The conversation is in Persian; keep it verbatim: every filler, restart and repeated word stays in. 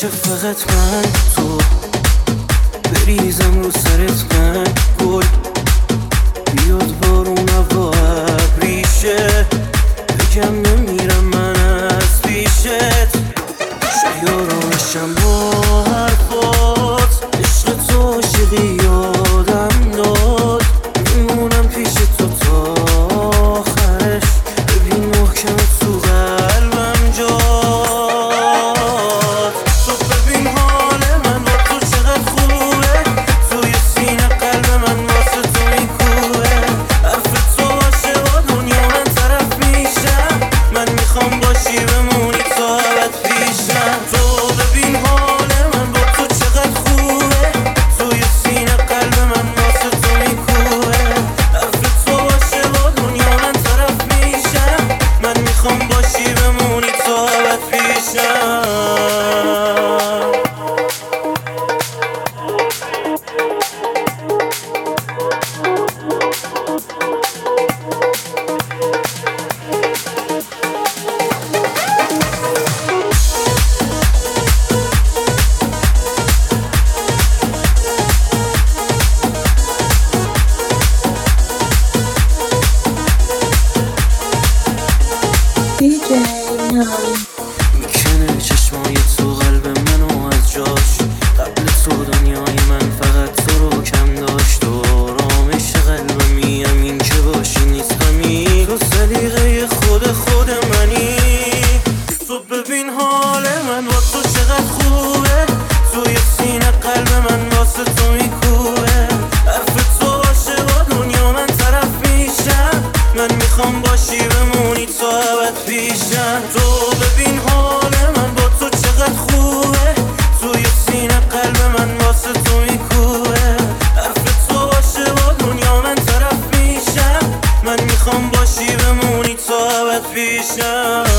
باشه فقط من تو، بریزم رو سرت من گل، بیاد بارون هوا ابریشه، بگم نمیرم من از پیشت، شیارانشم با حرفات، عشق تو عاشقی یادم داد، میمونم پیش تو تا آخرش، ببین محکم تو قلبم جاد. تو ببین حال من با تو چقدر خوبه، توی سینه قلب من واسه تو میکوبه، حرف تو باشه با دنیا من طرف میشم، من میخوام باشی بمونی تا ابد پیشم. تو ببین حال من با تو چقدر خوبه، توی سینه قلب من واسه تو میکوبه، حرف تو باشه با دنیا من طرف میشم، من میخوام باشی بمونی تا ابد پیشم. دی جی ناین میکنه چشمای تو قلب منو از جاش، قبل تو دنیای من فقط تو رو کم داشت، و آرامش قلبمی همین که باشی نیست غمی، تو سلیقه خود خود منی. تو ببین حال من با تو چقدر خوبه، توی سینه قلب من واسه تو میکوبه، حرف تو باشه با دنیا من طرف میشم، من میخوام باشی بمونی تا ابد پیشم. تو ببین حال من با تو چقدر خوبه، توی سینه قلب من واسه تو میکوبه، حرف تو باشه با دنیا من طرف میشم، من میخوام باشی بمونی تا ابد پیشم.